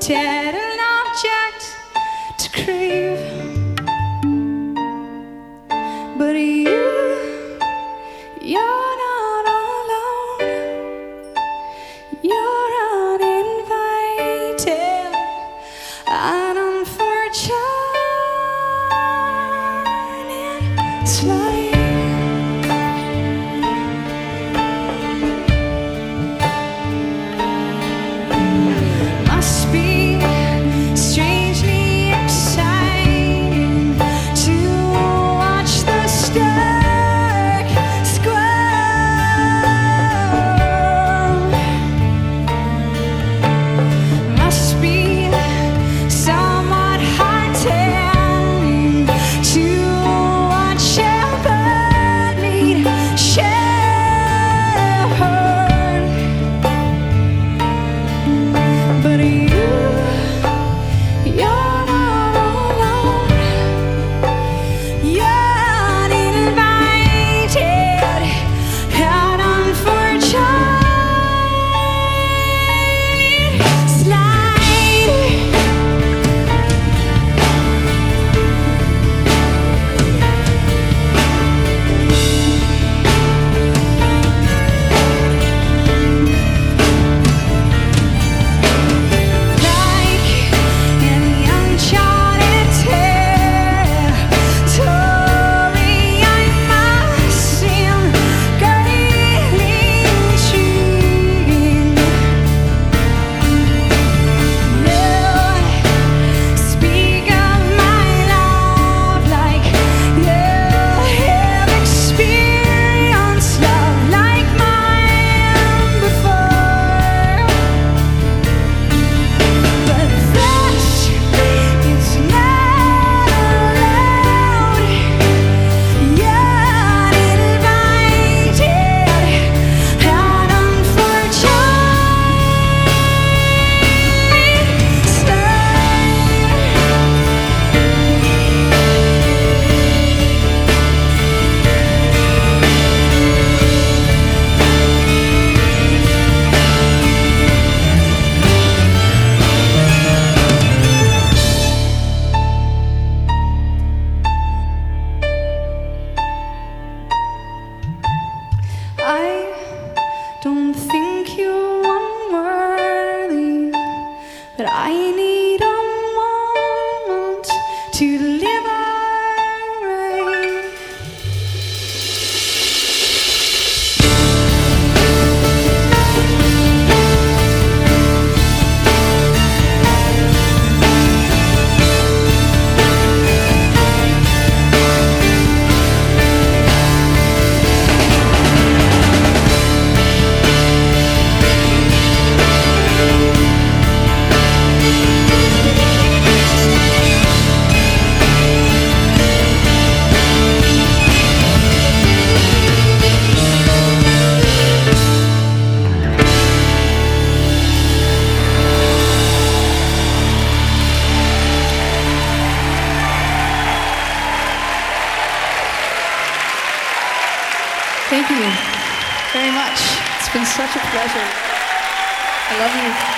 an object to crave. But you're not alone. You're uninvited and unfortunate. Slide. Must be strangely exciting to watch the stark squirm. Must be somewhat heartening to watch a bird meet shepherd. But you're not alone. You're uninvited and unfortunate. Slide. Like any uncharted territory, I must seem girdling intriguing. Lord, speak of my love like you have experienced love like mine before. But that is not allowed. You're uninvited and unfortunate. I don't think you're unworthy, but I need a moment to liberate. Thank you very much. It's been such a pleasure. I love you.